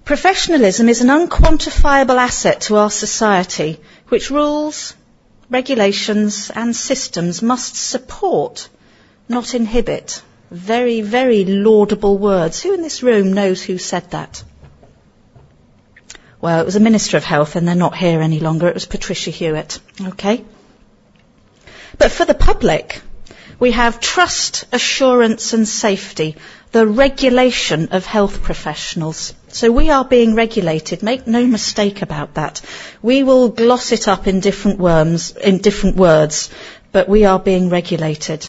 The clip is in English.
Professionalism is an unquantifiable asset to our society, which rules, regulations and systems must support, not inhibit. Very, very laudable words. Who in this room knows who said that? Well, it was a Minister of Health, and they're not here any longer. It was Patricia Hewitt. Okay? But for the public, we have trust, assurance and safety, the regulation of health professionals. So we are being regulated. Make no mistake about that. We will gloss it up in different words, but we are being regulated.